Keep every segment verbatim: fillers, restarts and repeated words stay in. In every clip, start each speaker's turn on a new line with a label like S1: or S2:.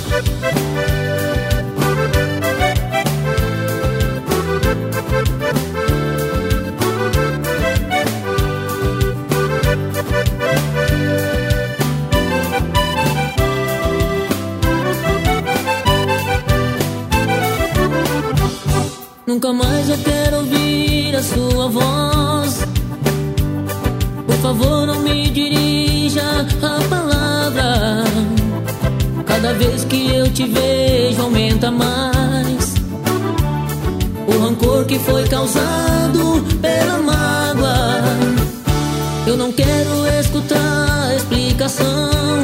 S1: Nunca mais eu quero ouvir a sua voz. Por favor, não me dirija a palavra. Cada vez que eu te vejo aumenta mais o rancor que foi causado pela mágoa. Eu não quero escutar explicação.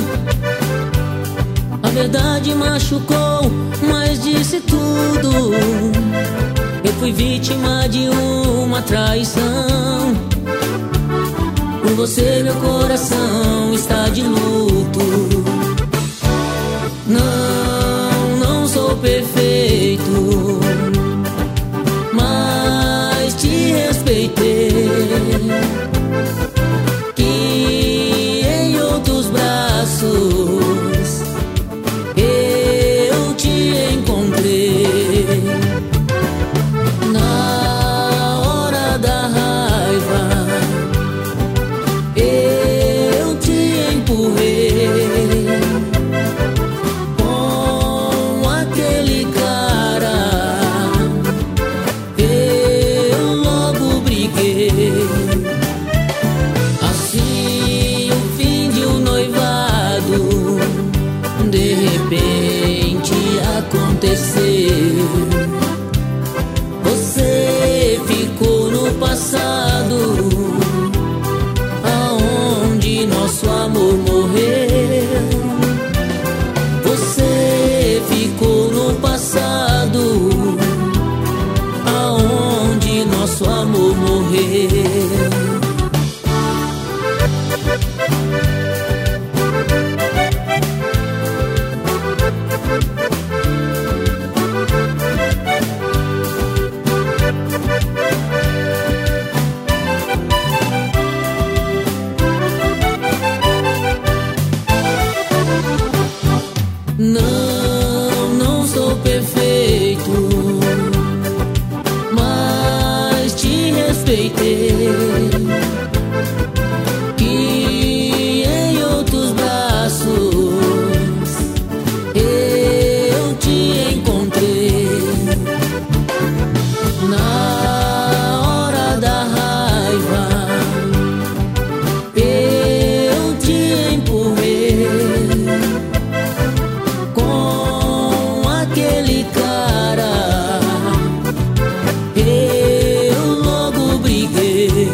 S1: A verdade machucou, mas disse tudo. Eu fui vítima de uma traição. Por você meu coração está de luto. Não, não sou perfeito, mas te respeitei. Que em outros braços eu te encontrei. Na hora da raiva eu te empurrei. Com aquele cara eu logo briguei. Assim o fim de um noivado de repente aconteceu. Você ficou no passado, aonde nosso amor morreu. Você ficou no passado, aonde nosso amor morreu. Não, não sou perfeito, mas te respeitei. Que em outros braços eu te encontrei. Na hora da raiva eu te empurrei. Com aquele cara eu logo briguei.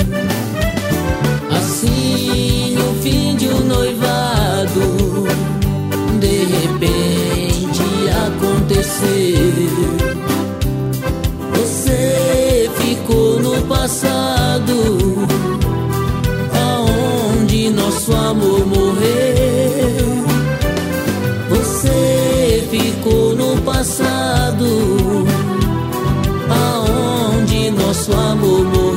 S1: Assim o fim de um noivado de repente aconteceu. Você ficou no passado, aonde nosso amor morreu. Você ficou no passado, aonde nosso amor morreu.